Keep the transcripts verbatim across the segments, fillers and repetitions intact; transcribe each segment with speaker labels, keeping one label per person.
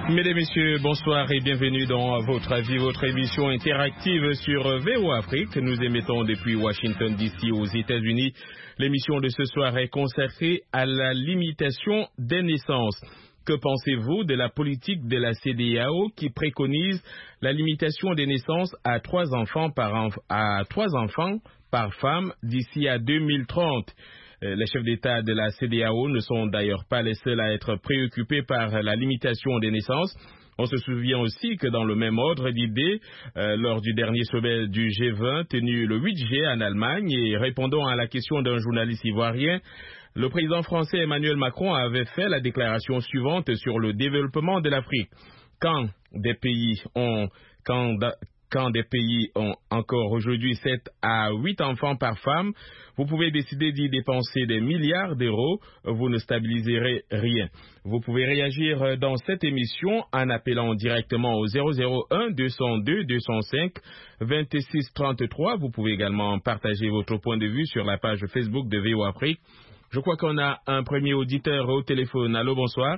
Speaker 1: Mesdames, Messieurs, bonsoir et bienvenue dans votre avis, votre émission interactive sur V O Afrique. Nous émettons depuis Washington D C aux États-Unis. L'émission de ce soir est consacrée à la limitation des naissances. Que pensez-vous de la politique de la C E D E A O qui préconise la limitation des naissances à trois enfants par, enf- à trois enfants par femme d'ici à deux mille trente? Les chefs d'État de la C E D E A O ne sont d'ailleurs pas les seuls à être préoccupés par la limitation des naissances. On se souvient aussi que dans le même ordre d'idées, euh, lors du dernier sommet du G vingt tenu le huit juillet en Allemagne et répondant à la question d'un journaliste ivoirien, le président français Emmanuel Macron avait fait la déclaration suivante sur le développement de l'Afrique. Quand des pays ont... Quand Quand des pays ont encore aujourd'hui sept à huit enfants par femme, vous pouvez décider d'y dépenser des milliards d'euros, vous ne stabiliserez rien. Vous pouvez réagir dans cette émission en appelant directement au zéro zéro un deux zéro deux deux zéro cinq vingt-six trente-trois. Vous pouvez également partager votre point de vue sur la page Facebook de V O Afrique. Je crois qu'on a un premier auditeur au téléphone. Allô, bonsoir.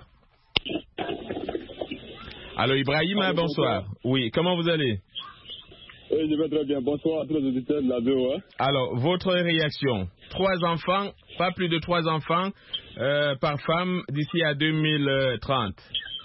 Speaker 1: Allô, Ibrahima,
Speaker 2: Allô,
Speaker 1: bonsoir. bonsoir. Oui, comment vous allez?
Speaker 2: Oui, je vais très bien. Bonsoir à tous les auditeurs de la V O A.
Speaker 1: Alors, votre réaction? Trois enfants, pas plus de trois enfants euh, par femme d'ici à deux mille trente.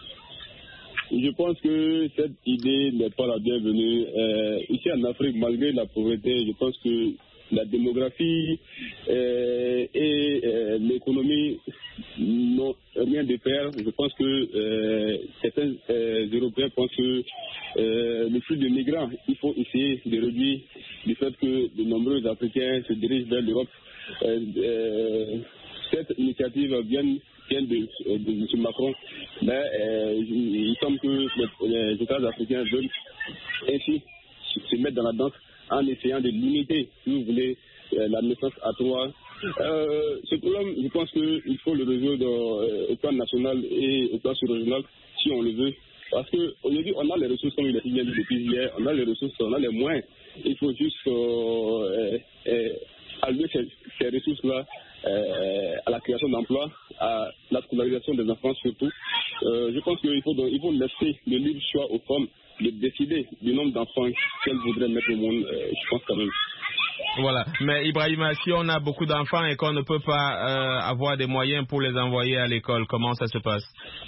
Speaker 2: Je pense que cette idée n'est pas la bienvenue. Euh, ici en Afrique, malgré la pauvreté, je pense que la démographie euh, et euh, l'économie n'ont rien de faire. Je pense que euh, certains euh, Européens pensent que euh, le flux de migrants, il faut essayer de réduire du fait que de nombreux Africains se dirigent vers l'Europe. Euh, euh, cette initiative vient, vient de, de M. Macron, mais euh, il semble que les, les États africains veulent ainsi se mettre dans la danse en essayant de limiter, si vous voulez, euh, la naissance à trois. Euh, ce problème, je pense qu'il faut le résoudre euh, au plan national et au plan sous-régional, si on le veut. Parce qu'aujourd'hui, on a les ressources, comme il a dit depuis hier, on a les ressources, on a les moyens. Il faut juste euh, euh, allouer ces, ces ressources-là euh, à la création d'emplois, à la scolarisation des enfants surtout. Euh, je pense qu'il faut, il faut laisser le libre choix aux femmes de décider du nombre d'enfants qu'elles voudraient mettre au monde, euh, je pense quand même.
Speaker 1: Voilà, mais Ibrahima, si on a beaucoup d'enfants et qu'on ne peut pas euh, avoir des moyens pour les envoyer à l'école, comment ça se passe?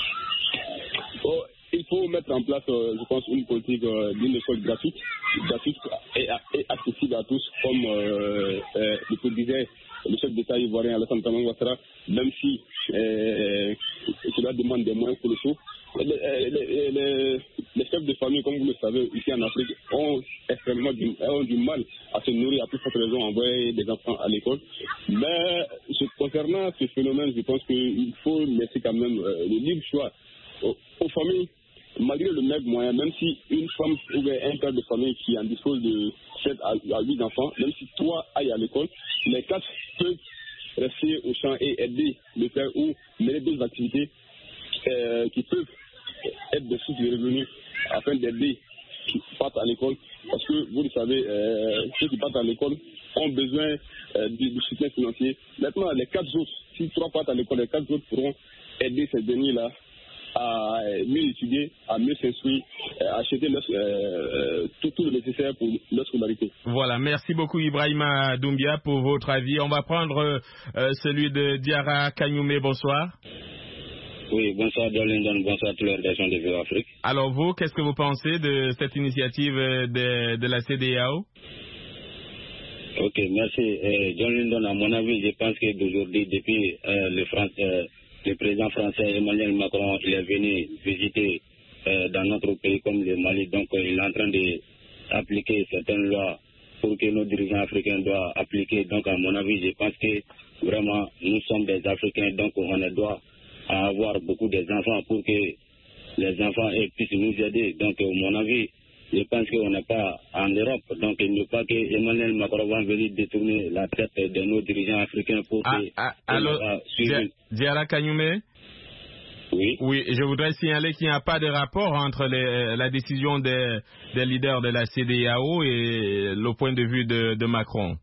Speaker 2: Oh, il faut mettre en place, euh, je pense, une politique euh, d'une école gratuite, gratuite et, et accessible à tous, comme euh, euh, le disait le chef d'État ivoirien Alassane Ouattara, même si euh, cela demande des moyens colossaux. Les, les, les, les chefs de famille, comme vous le savez, ici en Afrique, ont extrêmement du, ont du mal à se nourrir, à plus forte raison, à envoyer des enfants à l'école. Mais concernant ce phénomène, je pense qu'il faut laisser quand même euh, le libre choix aux, aux familles, malgré le même moyen, même si une femme ou un père de famille qui en dispose de sept à huit enfants, même si trois aillent à l'école, les quatre peuvent rester au champ et aider le père ou mener d'autres activités euh, qui peuvent être des sources de revenus afin d'aider qui partent à l'école. Parce que vous le savez, euh, ceux qui partent à l'école ont besoin euh, du, du soutien financier. Maintenant, les quatre autres, si trois partent à l'école, les quatre autres pourront aider ces derniers-là à mieux étudier, à mieux s'instruire, à acheter leur, euh, tout, tout le nécessaire pour leur scolarité.
Speaker 1: Voilà, merci beaucoup Ibrahima Doumbia pour votre avis. On va prendre euh, celui de Diarra Kanyume. Bonsoir.
Speaker 3: Oui, bonsoir John Lindon, bonsoir à toutes les rédactions de V O Afrique.
Speaker 1: Alors vous, qu'est-ce que vous pensez de cette initiative de, de la C E D E A O?
Speaker 3: Ok, merci. Euh, John Lindon, à mon avis, je pense que d'aujourd'hui, depuis euh, le, France, euh, le président français Emmanuel Macron, il est venu visiter euh, dans notre pays comme le Mali, donc euh, il est en train d'appliquer certaines lois pour que nos dirigeants africains doivent appliquer. Donc à mon avis, je pense que vraiment, nous sommes des Africains, donc on doit à avoir beaucoup d'enfants pour que les enfants puissent nous aider. Donc, à mon avis, je pense qu'on n'est pas en Europe. Donc, il ne faut pas que Emmanuel Macron va venir détourner la tête de nos dirigeants africains pour
Speaker 1: ah,
Speaker 3: que...
Speaker 1: Ah, alors, Diarra Kanyume?
Speaker 3: Oui.
Speaker 1: Oui, je voudrais signaler qu'il n'y a pas de rapport entre les, la décision des, des leaders de la C E D E A O et le point de vue de, de Macron.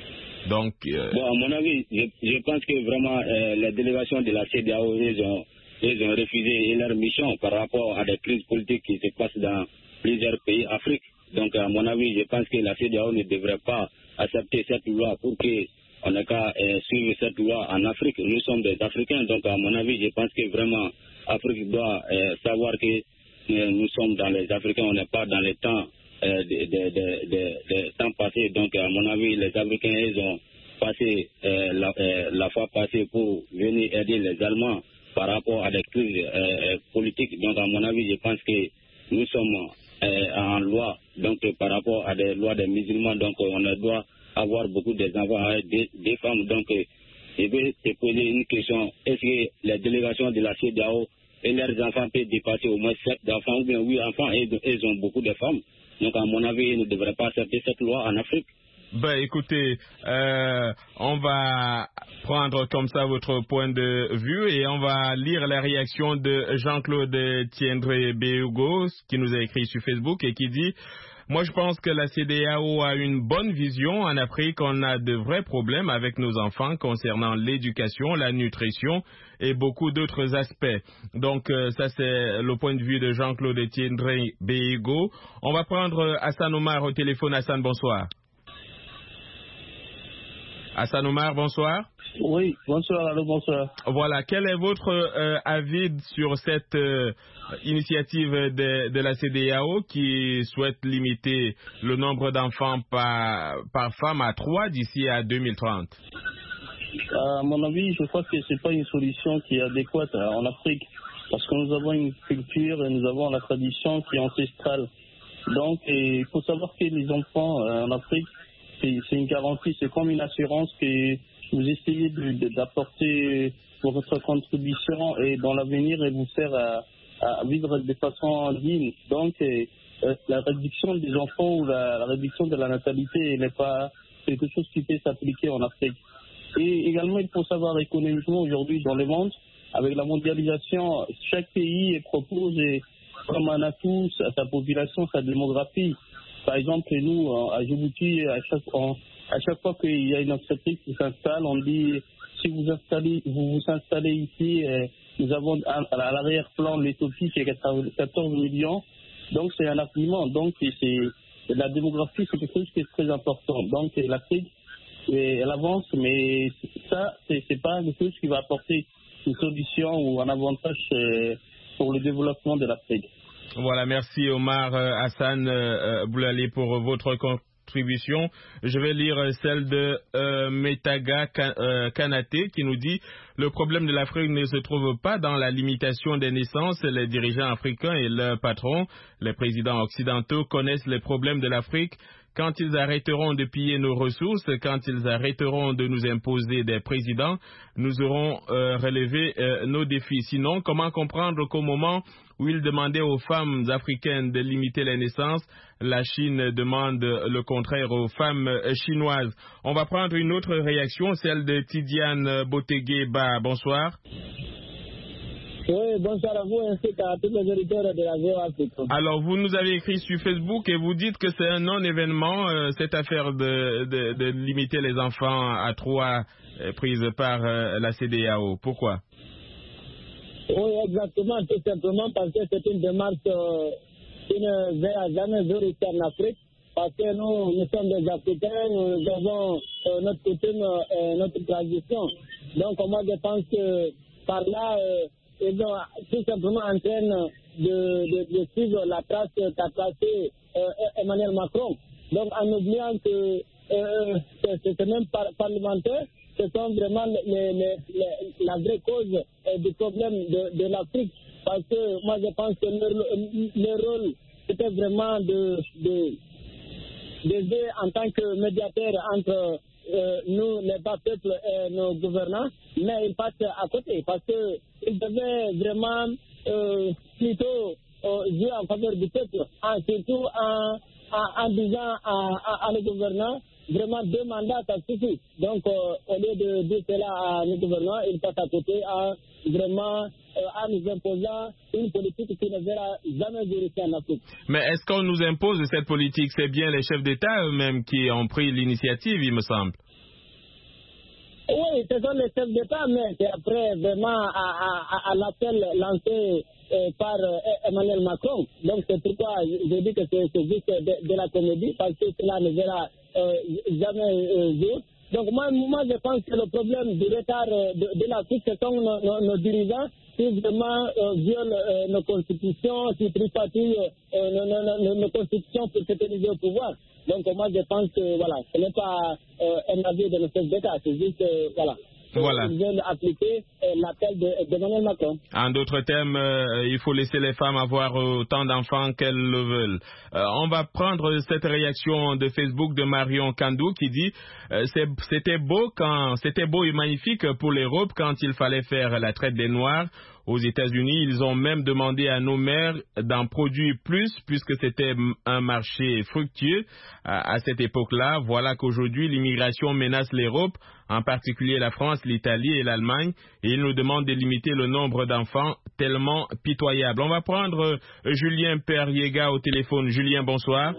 Speaker 1: Donc, euh...
Speaker 3: bon, à mon avis, je, je pense que vraiment euh, les délégations de la C E D E A O, ils ont ils ont refusé leur mission par rapport à des crises politiques qui se passent dans plusieurs pays d'Afrique. Donc, à mon avis, je pense que la C E D E A O ne devrait pas accepter cette loi pour qu'on n'ait qu'à euh, suivre cette loi en Afrique. Nous sommes des Africains, donc à mon avis, je pense que vraiment l'Afrique doit euh, savoir que euh, nous sommes dans les Africains, on n'est pas dans les temps, euh, de, de, de, de, de temps passés. Donc, à mon avis, les Africains, ils ont passé euh, la, euh, la fois passée pour venir aider les Allemands par rapport à des crises euh, politiques. Donc, à mon avis, je pense que nous sommes euh, en loi, donc par rapport à des lois des musulmans, donc on doit avoir beaucoup des enfants, des, des femmes. Donc, je vais te poser une question. Est-ce que les délégations de la C E D E A O et leurs enfants peuvent dépasser au moins sept enfants ou bien huit enfants et ils ont beaucoup de femmes? Donc, à mon avis, ils ne devraient pas accepter cette loi en Afrique.
Speaker 1: Ben, écoutez, euh, on va prendre comme ça votre point de vue et on va lire la réaction de Jean-Claude Tiendré Béhugo qui nous a écrit sur Facebook et qui dit: moi, je pense que la C E D E A O a une bonne vision. En Afrique, on a de vrais problèmes avec nos enfants concernant l'éducation, la nutrition et beaucoup d'autres aspects. Donc, euh, ça, c'est le point de vue de Jean-Claude Tiendré Béhugo. On va prendre Hassan Omar au téléphone. Hassan, bonsoir. Hassan Omar, bonsoir.
Speaker 4: Oui, bonsoir, allô, bonsoir.
Speaker 1: Voilà, quel est votre euh, avis sur cette euh, initiative de, de la C E D E A O qui souhaite limiter le nombre d'enfants par, par femme à trois d'ici à deux mille trente?
Speaker 4: À mon avis, je crois que ce n'est pas une solution qui est adéquate en Afrique, parce que nous avons une culture et nous avons la tradition qui est ancestrale. Donc, il faut savoir que les enfants euh, en Afrique, c'est une garantie, c'est comme une assurance que vous essayez d'apporter votre contribution et dans l'avenir et vous faire à, à vivre de façon digne. Donc, euh, la réduction des enfants ou la, la réduction de la natalité n'est pas quelque chose qui peut s'appliquer en Afrique. Et également, il faut savoir économiquement aujourd'hui dans le monde, avec la mondialisation, chaque pays propose comme un atout à sa population, sa démographie. Par exemple, nous, à Djibouti, à chaque, à chaque fois qu'il y a une entreprise qui s'installe, on dit, si vous installez, vous vous installez ici, nous avons à l'arrière-plan l'Éthiopie qui est quatorze millions. Donc, c'est un affluent. Donc, c'est, la démographie, c'est quelque chose qui est très important. Donc, l'Afrique, elle avance, mais ça, c'est, c'est pas quelque chose qui va apporter une solution ou un avantage pour le développement de l'Afrique.
Speaker 1: Voilà, merci Omar euh, Hassan euh, Boulali pour votre contribution. Je vais lire celle de euh, Metaga euh, Kanaté qui nous dit: le problème de l'Afrique ne se trouve pas dans la limitation des naissances. Les dirigeants africains et leurs patrons, les présidents occidentaux, connaissent les problèmes de l'Afrique. Quand ils arrêteront de piller nos ressources, quand ils arrêteront de nous imposer des présidents, nous aurons euh, relevé euh, nos défis. Sinon, comment comprendre qu'au moment où ils demandaient aux femmes africaines de limiter les naissances, la Chine demande le contraire aux femmes chinoises? On va prendre une autre réaction, celle de Tidiane Botegueba. Bonsoir.
Speaker 5: Oui, bonsoir à vous ainsi qu'à tous les auditeurs de la V O Afrique.
Speaker 1: Alors, vous nous avez écrit sur Facebook et vous dites que c'est un non-événement, euh, cette affaire de, de, de limiter les enfants à trois euh, prise par euh, la C E D E A O. Pourquoi?
Speaker 5: Oui, exactement, tout simplement parce que c'est une démarche euh, qui ne verra jamais de réussir en Afrique. Parce que nous, nous sommes des Africains, nous avons euh, notre coutume et notre tradition. Donc, moi, je pense que par là, euh, ils sont tout simplement en train de, de, de suivre la trace qu'a tracée euh, Emmanuel Macron. Donc, en oubliant que euh, c'est même par, parlementaire, ce sont vraiment les, les, les, la vraie cause euh, du problème de, de l'Afrique. Parce que moi, je pense que le, le rôle, c'était vraiment de, de, d'aider en tant que médiateur entre euh, nous, les bas peuples et nos gouvernants, mais ils passent à côté parce qu'ils devaient vraiment euh, plutôt euh, jouer en faveur du peuple, en, surtout en, en, en disant à, à, à nos gouvernants vraiment deux mandats, ça suffit. Donc, euh, au lieu de dire cela à nos gouvernants, ils passent à côté en vraiment euh, en nous imposant une politique qui ne verra jamais vérifier en Afrique.
Speaker 1: Mais est-ce qu'on nous impose cette politique? C'est bien les chefs d'État eux-mêmes qui ont pris l'initiative, il me semble.
Speaker 5: Oui, ce sont les chefs d'État, mais c'est après vraiment à, à, à l'appel lancé euh, par euh, Emmanuel Macron. Donc c'est pourquoi je dis que c'est juste de, de la comédie, parce que cela ne verra euh, jamais euh, jour. Donc moi, moi je pense que le problème du retard euh, de, de l'Afrique, ce sont nos, nos, nos dirigeants qui vraiment euh, violent euh, nos constitutions, qui tripatouillent euh, nos, nos, nos, nos constitutions pour se tenir au pouvoir. Donc moi je pense que voilà, ce n'est pas euh, un avis de nos chefs d'État, c'est juste euh, voilà.
Speaker 1: Voilà.
Speaker 5: Ils veulent appliquer euh, l'appel d'Emmanuel Macron.
Speaker 1: En d'autres termes, euh, il faut laisser les femmes avoir autant d'enfants qu'elles le veulent. Euh, on va prendre cette réaction de Facebook de Marion Kandou qui dit euh, c'était beau quand c'était beau et magnifique pour l'Europe quand il fallait faire la traite des Noirs. Aux États-Unis, ils ont même demandé à nos mères d'en produire plus puisque c'était un marché fructueux à, à cette époque-là. Voilà qu'aujourd'hui, l'immigration menace l'Europe, en particulier la France, l'Italie et l'Allemagne, et ils nous demandent de limiter le nombre d'enfants tellement pitoyable. On va prendre euh, Julien Perriega au téléphone. Julien, bonsoir.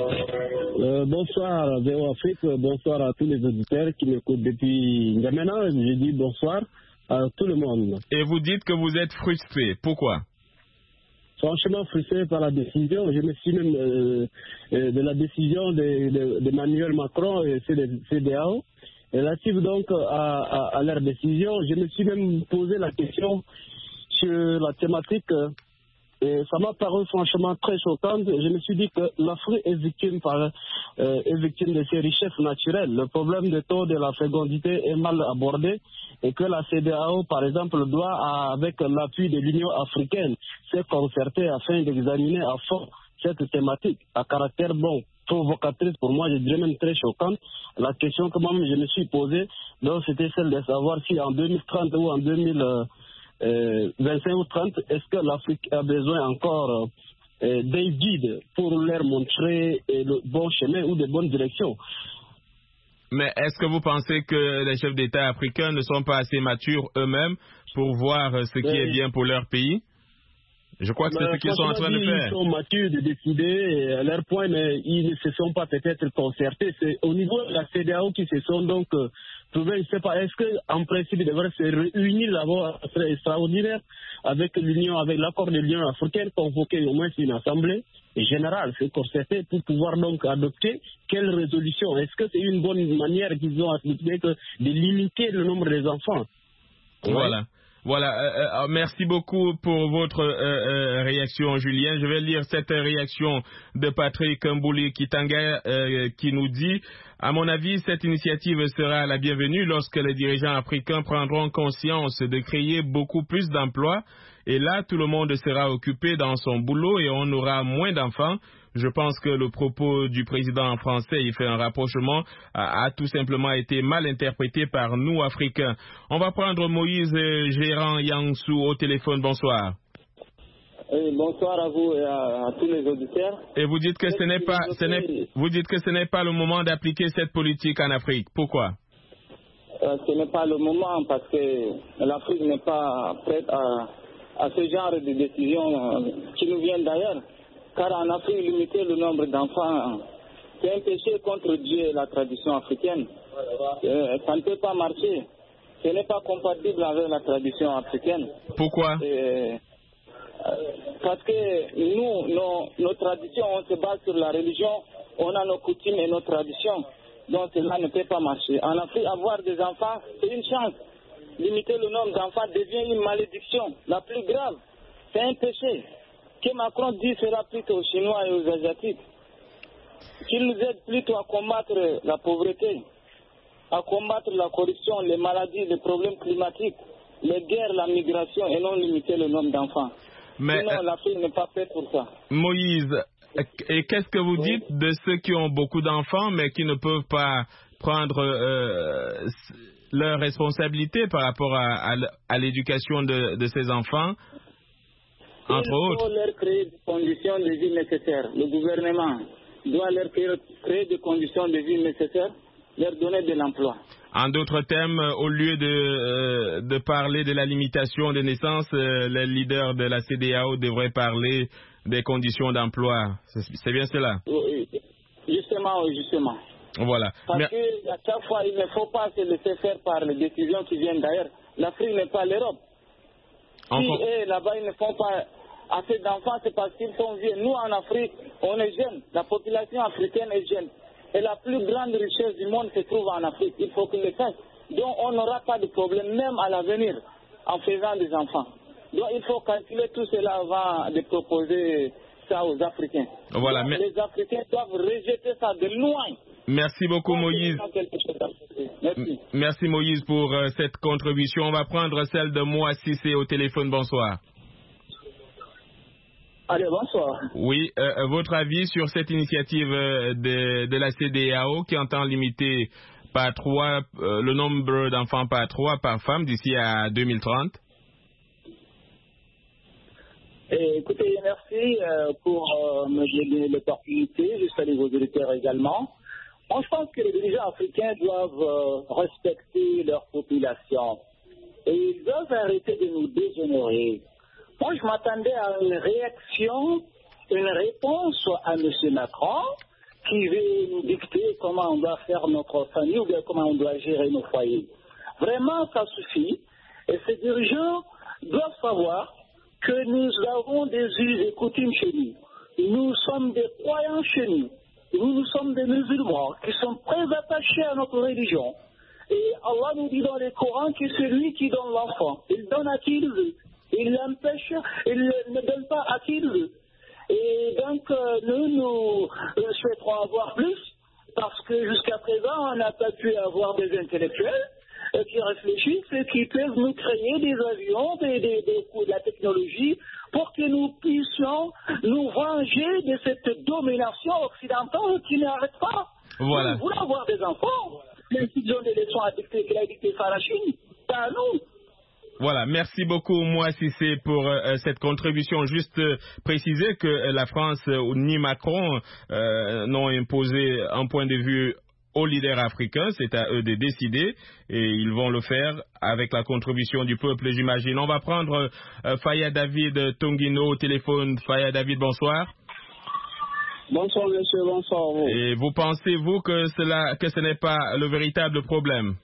Speaker 6: Euh, bonsoir V O Afrique, bonsoir à tous les auditeurs qui m'écoutent depuis maintenant. Je dis bonsoir à tout le monde.
Speaker 1: Et vous dites que vous êtes frustré. Pourquoi?
Speaker 6: Franchement frustré par la décision. Je me suis même euh, euh, de la décision d'Emmanuel de, de Macron et C D A O. Relative donc à, à, à leur décision, je me suis même posé la question sur la thématique. Et ça m'a paru franchement très choquant. Je me suis dit que l'Afrique est victime, par, euh, est victime de ses richesses naturelles. Le problème de taux de la fécondité est mal abordé et que la C D A O, par exemple, doit, avec l'appui de l'Union africaine, se concerter afin d'examiner à fond cette thématique à caractère bon, provocatrice pour moi, je dirais même très choquante. La question que moi-même je me suis posée, donc c'était celle de savoir si en deux mille trente ou en deux mille vingt-cinq ou trente, est-ce que l'Afrique a besoin encore euh, d'un guide pour leur montrer euh, le bon chemin ou de bonnes directions?
Speaker 1: Mais est-ce que vous pensez que les chefs d'État africains ne sont pas assez matures eux-mêmes pour voir ce qui est bien pour leur pays? Je crois que c'est ce qu'ils sont en train de faire.
Speaker 6: Ils sont matures de décider à leur point, mais ils ne se sont pas peut-être concertés. C'est au niveau de la C D A O qui se sont donc euh, trouvés, je ne sais pas, est-ce qu'en principe, ils devraient se réunir d'abord à serait extraordinaire avec l'Union, avec l'accord de l'Union africaine, convoquer au moins une assemblée générale, se concerter pour pouvoir donc adopter quelle résolution. Est-ce que c'est une bonne manière qu'ils ont adopté de limiter le nombre des enfants?
Speaker 1: Voilà. Ouais. Voilà, euh, euh, merci beaucoup pour votre euh, euh, réaction, Julien. Je vais lire cette réaction de Patrick Mbouli Kitanga euh, qui nous dit « À mon avis, cette initiative sera la bienvenue lorsque les dirigeants africains prendront conscience de créer beaucoup plus d'emplois et là, tout le monde sera occupé dans son boulot et on aura moins d'enfants. » Je pense que le propos du président français, il fait un rapprochement, a, a tout simplement été mal interprété par nous, Africains. On va prendre Moïse Gérant Yangsou au téléphone. Bonsoir.
Speaker 7: Oui, bonsoir à vous et à, à tous les auditeurs.
Speaker 1: Et vous dites que ce n'est pas, ce n'est, vous dites que ce n'est pas le moment d'appliquer cette politique en Afrique. Pourquoi?
Speaker 7: euh, Ce n'est pas le moment parce que l'Afrique n'est pas prête à, à ce genre de décisions euh, qui nous viennent d'ailleurs. Car en Afrique, limiter le nombre d'enfants, c'est un péché contre Dieu et la tradition africaine. Euh, ça ne peut pas marcher. Ce n'est pas compatible avec la tradition africaine.
Speaker 1: Pourquoi?
Speaker 7: euh, Parce que nous, nos, nos traditions, on se base sur la religion, on a nos coutumes et nos traditions. Donc cela ne peut pas marcher. En Afrique, avoir des enfants, c'est une chance. Limiter le nombre d'enfants devient une malédiction, la plus grave. C'est un péché. Que Macron dit sera plutôt aux Chinois et aux Asiatiques. Qu'il nous aide plutôt à combattre la pauvreté, à combattre la corruption, les maladies, les problèmes climatiques, les guerres, la migration et non limiter le nombre d'enfants. Mais Sinon, euh, l'Afrique n'est pas faite pour ça.
Speaker 1: Moïse, et qu'est-ce que vous
Speaker 7: oui.
Speaker 1: dites de ceux qui ont beaucoup d'enfants mais qui ne peuvent pas prendre euh, leurs responsabilités par rapport à, à, à l'éducation de, de ces enfants? Entre
Speaker 7: Il
Speaker 1: autres.
Speaker 7: faut leur créer des conditions de vie nécessaires. Le gouvernement doit leur créer, créer des conditions de vie nécessaires, leur donner de l'emploi.
Speaker 1: En d'autres termes, au lieu de, euh, de parler de la limitation des naissances, euh, les leaders de la C D A O devraient parler des conditions d'emploi. C'est bien cela?
Speaker 7: Oui, justement, oui, justement.
Speaker 1: Voilà.
Speaker 7: Parce
Speaker 1: Mais...
Speaker 7: qu'à chaque fois, il ne faut pas se laisser faire par les décisions qui viennent d'ailleurs. L'Afrique n'est pas l'Europe.
Speaker 1: Encore...
Speaker 7: Si eux, là-bas, ils ne font pas assez d'enfants, c'est parce qu'ils sont vieux. Nous, en Afrique, on est jeunes. La population africaine est jeune. Et la plus grande richesse du monde se trouve en Afrique. Il faut qu'ils le fassent. Donc, on n'aura pas de problème, même à l'avenir, en faisant des enfants. Donc, il faut calculer tout cela avant de proposer ça aux Africains.
Speaker 1: Voilà,
Speaker 7: Donc,
Speaker 1: mais...
Speaker 7: les Africains doivent rejeter ça de loin.
Speaker 1: Merci beaucoup, Moïse.
Speaker 7: Merci.
Speaker 1: Merci, Moïse, pour euh, cette contribution. On va prendre celle de moi, Cissé, au téléphone. Bonsoir.
Speaker 8: Allez, bonsoir.
Speaker 1: Oui, euh, votre avis sur cette initiative euh, de, de la C D A O qui entend limiter par trois, euh, le nombre d'enfants par trois par femme d'ici à deux mille trente?
Speaker 8: Et écoutez, merci euh, pour euh, me donner l'opportunité. Je salue vos auditeurs également. Moi, je pense que les dirigeants africains doivent euh, respecter leur population. Et ils doivent arrêter de nous déshonorer. Moi, je m'attendais à une réaction, une réponse à M. Macron qui veut nous dicter comment on doit faire notre famille ou bien comment on doit gérer nos foyers. Vraiment, ça suffit. Et ces dirigeants doivent savoir que nous avons des us et coutumes chez nous. Nous sommes des croyants chez nous. Nous, nous sommes des musulmans qui sont très attachés à notre religion. Et Allah nous dit dans le Coran que c'est lui qui donne l'enfant. Il donne à qui il veut. Il l'empêche, il ne donne pas à qui il veut. Et donc, euh, nous, nous euh, souhaiterons avoir plus, parce que jusqu'à présent, on n'a pas pu avoir des intellectuels euh, qui réfléchissent et qui peuvent nous créer des avions, des, des, des, de la technologie, pour que nous puissions nous venger de cette domination occidentale qui n'arrête pas.
Speaker 1: Voilà.
Speaker 8: Nous voulons avoir des enfants. L'institution des leçons a dicté qu'il a dicté ça à la Chine, pas à nous.
Speaker 1: Voilà, merci beaucoup, moi, Cissé, pour euh, cette contribution. Juste euh, préciser que euh, la France euh, ni Macron euh, n'ont imposé un point de vue aux leaders africains. C'est à eux de décider et ils vont le faire avec la contribution du peuple, j'imagine. On va prendre euh, Faya David Tongino au téléphone. Faya David, bonsoir.
Speaker 6: Bonsoir, monsieur, bonsoir. Vous.
Speaker 1: Et vous pensez-vous que, cela, que ce n'est pas le véritable problème?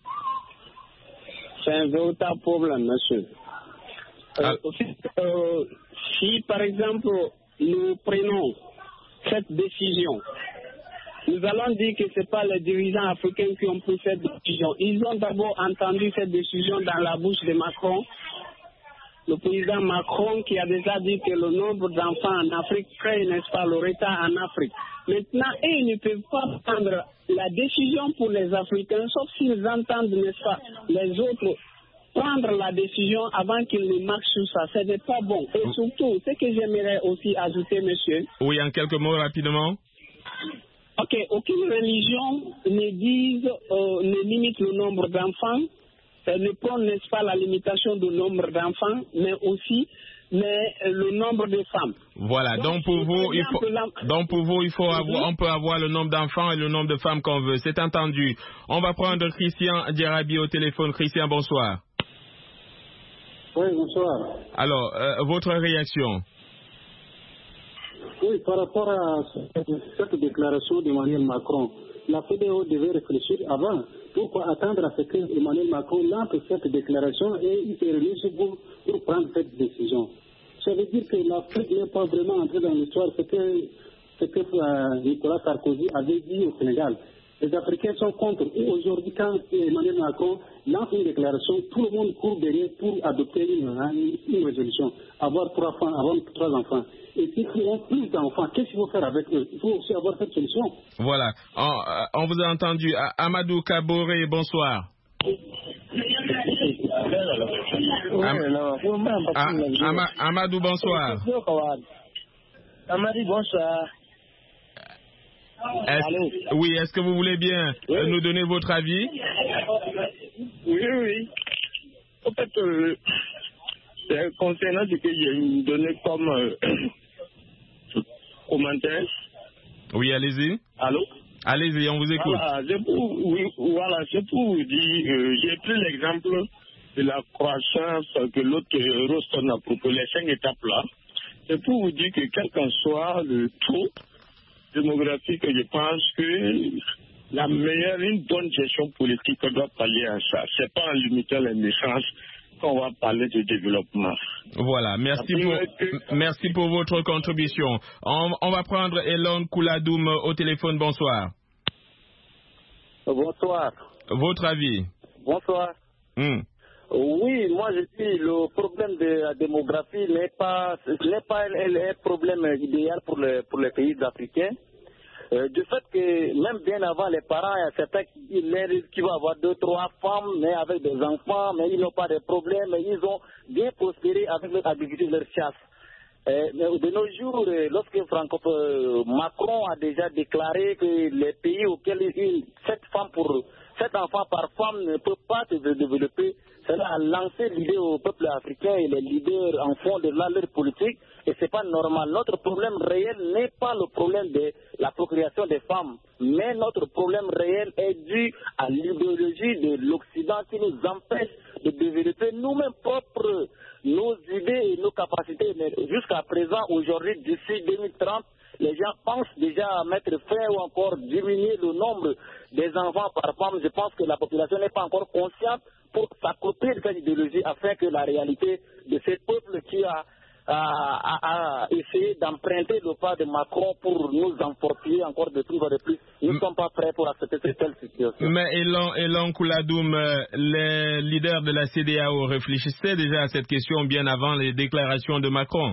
Speaker 6: C'est un véritable problème, monsieur.
Speaker 1: Ah.
Speaker 6: Euh, euh, si, par exemple, nous prenons cette décision, nous allons dire que ce n'est pas les dirigeants africains qui ont pris cette décision. Ils ont d'abord entendu cette décision dans la bouche de Macron, le président Macron qui a déjà dit que le nombre d'enfants en Afrique crée, n'est-ce pas, le retard en Afrique. Maintenant, ils ne peuvent pas prendre la décision pour les Africains, sauf s'ils entendent, n'est-ce pas, les autres prendre la décision avant qu'ils ne marchent sur ça. Ce n'est pas bon. Et surtout, ce que j'aimerais aussi ajouter, monsieur.
Speaker 1: Oui, en quelques mots, rapidement.
Speaker 6: Ok, aucune religion ne dise, euh, ne limite le nombre d'enfants. Elle ne prend, n'est-ce pas, la limitation du nombre d'enfants, mais aussi mais le nombre de femmes.
Speaker 1: Voilà, donc, donc pour vous, il faut, la... donc pour vous, il faut avoir, on peut avoir le nombre d'enfants et le nombre de femmes qu'on veut. C'est entendu. On va prendre Christian Djarabi au téléphone. Christian, bonsoir.
Speaker 9: Oui, bonsoir.
Speaker 1: Alors, euh, votre réaction?
Speaker 9: Oui, par rapport à cette déclaration d'Emmanuel Macron, la C D A O devait réfléchir avant. Pourquoi attendre à ce que Emmanuel Macron lance cette déclaration et il se réunisse pour, pour prendre cette décision? Ça veut dire que l'Afrique n'est pas vraiment entrée dans l'histoire, ce que, ce que euh, Nicolas Sarkozy avait dit au Sénégal. Les Africains sont contre. Et aujourd'hui, quand Emmanuel Macron lance une déclaration, tout le monde court derrière pour adopter une, une, une résolution. Avoir trois enfants, avoir trois enfants. Et s'ils ont plus d'enfants, qu'est-ce qu'il faut faire avec eux? Il faut aussi avoir cette solution.
Speaker 1: Voilà. On, on vous a entendu. Amadou Kaboré, bonsoir. Am, Am, Amadou, bonsoir.
Speaker 8: Amadou, bonsoir.
Speaker 1: Est oui, est-ce que vous voulez bien oui. euh, nous donner votre avis?
Speaker 8: Oui, oui. En fait, euh, concernant ce que j'ai donné comme euh, commentaire.
Speaker 1: Oui, allez-y.
Speaker 8: Allô?
Speaker 1: Allez-y, on vous écoute.
Speaker 8: Voilà, c'est pour, oui, voilà, c'est pour vous dire, euh, j'ai pris l'exemple de la croissance que l'autre Roston a proposé, les cinq étapes là. C'est pour vous dire que quel qu'en soit le taux démographique, je pense que
Speaker 10: la meilleure, une bonne gestion politique doit pallier à ça. C'est pas en limitant les échanges qu'on va parler de développement.
Speaker 1: Voilà, merci pour, que... merci pour votre contribution. On, on va prendre Elon Kouladoum au téléphone. Bonsoir.
Speaker 11: Bonsoir.
Speaker 1: Votre avis?
Speaker 11: Bonsoir.
Speaker 1: Hum.
Speaker 11: Oui, moi je dis le problème de la démographie n'est pas, n'est pas un problème idéal pour, le, pour les pays africains. Euh, du fait que même bien avant les parents, il y a certains qui, qui vont avoir deux, trois femmes, mais avec des enfants, mais ils n'ont pas de problème, mais ils ont bien prospéré avec leur agriculture, leur chasse. Euh, mais de nos jours, lorsque Franco, euh, Macron a déjà déclaré que les pays auxquels une, sept femmes pour sept enfants par femme ne peuvent pas se développer, cela a lancé l'idée au peuple africain et les leaders en fond de leur politique, et c'est pas normal. Notre problème réel n'est pas le problème de la procréation des femmes, mais notre problème réel est dû à l'idéologie de l'Occident qui nous empêche de développer nous-mêmes propres nos idées et nos capacités. Mais jusqu'à présent, aujourd'hui, d'ici deux mille trente, les gens pensent déjà à mettre fin ou encore diminuer le nombre des enfants par femme. Je pense que la population n'est pas encore consciente pour s'approprier de cette idéologie afin que la réalité de ce peuple qui a, a, a, a essayé d'emprunter le pas de Macron pour nous emporter encore de plus en de plus, nous ne sommes pas prêts pour accepter cette telle situation.
Speaker 1: Mais Elon, Elon Kouladoum, les leaders de la C D A O réfléchissaient déjà à cette question bien avant les déclarations de Macron.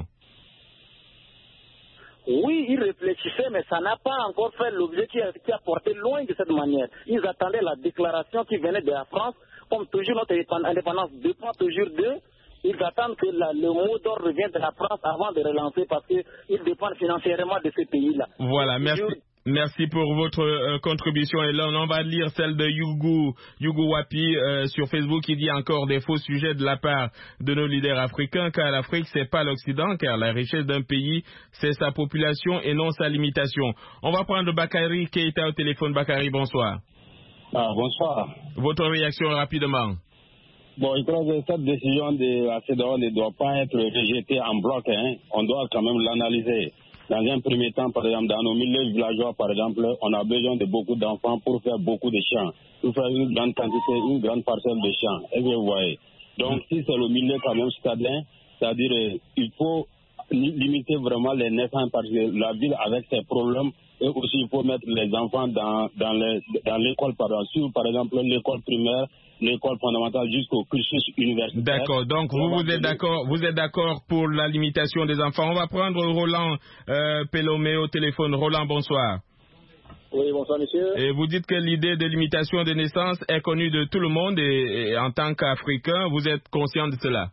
Speaker 11: Oui, ils réfléchissaient, mais ça n'a pas encore fait l'objet qui a, qui a porté loin de cette manière. Ils attendaient la déclaration qui venait de la France. Comme toujours, notre indépendance dépend toujours d'eux. Ils attendent que la, le mot d'ordre vienne de la France avant de relancer parce qu'ils dépendent financièrement de ces pays-là.
Speaker 1: Voilà, merci. Merci pour votre euh, contribution. Et là, on va lire celle de Yugu, Yugu Wapi euh, sur Facebook qui dit encore des faux sujets de la part de nos leaders africains, car l'Afrique, c'est pas l'Occident, car la richesse d'un pays, c'est sa population et non sa limitation. On va prendre Bakary Keita au téléphone. Bakary, bonsoir.
Speaker 12: Ah, bonsoir.
Speaker 1: Votre réaction rapidement.
Speaker 12: Bon, je crois que cette décision de la C D A O ne doit pas être rejetée en bloc. Hein. On doit quand même l'analyser. Dans un premier temps, par exemple, dans nos milieux villageois, par exemple, on a besoin de beaucoup d'enfants pour faire beaucoup de champs, pour faire une grande quantité, une grande parcelle de champs. Et vous voyez. Donc, si c'est le milieu quand même citadin, c'est-à-dire euh, il faut limiter vraiment les naissances parce que la ville avec ses problèmes, et aussi il faut mettre les enfants dans, dans, les, dans l'école, par exemple, par exemple l'école primaire, l'école fondamentale jusqu'au cursus universitaire.
Speaker 1: D'accord, donc vous, vous êtes d'accord vous êtes d'accord pour la limitation des enfants. On va prendre Roland euh, Pelomé au téléphone. Roland, bonsoir.
Speaker 13: Oui, bonsoir monsieur.
Speaker 1: Et vous dites que l'idée de limitation des naissances est connue de tout le monde et, et en tant qu'Africain, vous êtes conscient de cela?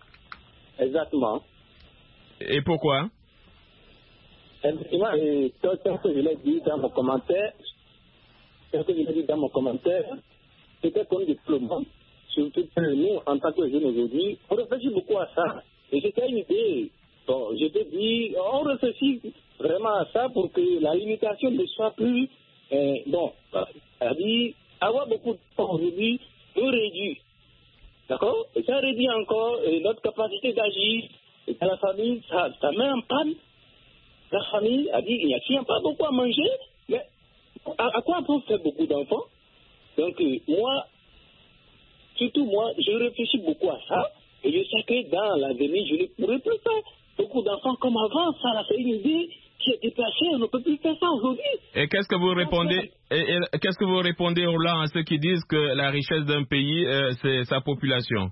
Speaker 13: Exactement.
Speaker 1: Et pourquoi?
Speaker 13: Effectivement, et tel que je l'ai dit dans mon commentaire, tel que je l'ai dit dans mon commentaire, c'était comme du tout le monde. Surtout que nous, en tant que jeunes aujourd'hui, on réfléchit beaucoup à ça. Et c'était une idée. Bon, je te dis, on réfléchit vraiment à ça pour que la limitation ne soit plus, euh, bon, c'est-à-dire, avoir beaucoup de temps aujourd'hui peut réduire. D'accord? Et ça réduit encore euh, notre capacité d'agir. Et dans la famille, ça, ça met en panne. La famille a dit, il n'y a, a pas beaucoup à manger, mais à, à quoi on peut faire beaucoup d'enfants? Donc, euh, moi, surtout moi, je réfléchis beaucoup à ça, et je sais que dans l'avenir, je ne pourrai plus faire beaucoup d'enfants comme avant. Ça, là, c'est une idée qui est déplacée, on ne peut plus faire ça aujourd'hui.
Speaker 1: Et qu'est-ce que vous répondez, et, et, qu'est-ce que vous répondez, Roland, à ceux qui disent que la richesse d'un pays, euh, c'est sa population?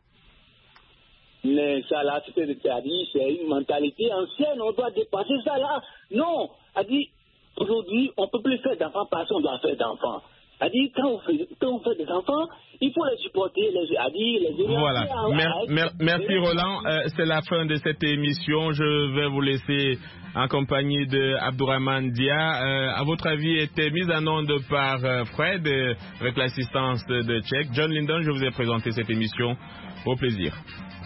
Speaker 13: Mais ça là, c'est-à-dire, c'est une mentalité ancienne, on doit dépasser ça là. Non, a dit, aujourd'hui, on ne peut plus faire d'enfants parce qu'on doit faire d'enfants. A dit, quand on fait, quand on fait des enfants, il faut les supporter, les, a dit, les
Speaker 1: voilà. Mer, mer, merci Roland, euh, c'est la fin de cette émission. Je vais vous laisser en compagnie de Abdourahmane Dia. Euh, à votre avis, était mise en onde par euh, Fred, euh, avec l'assistance de, de Tchèque. John Lyndon, je vous ai présenté cette émission. Au plaisir.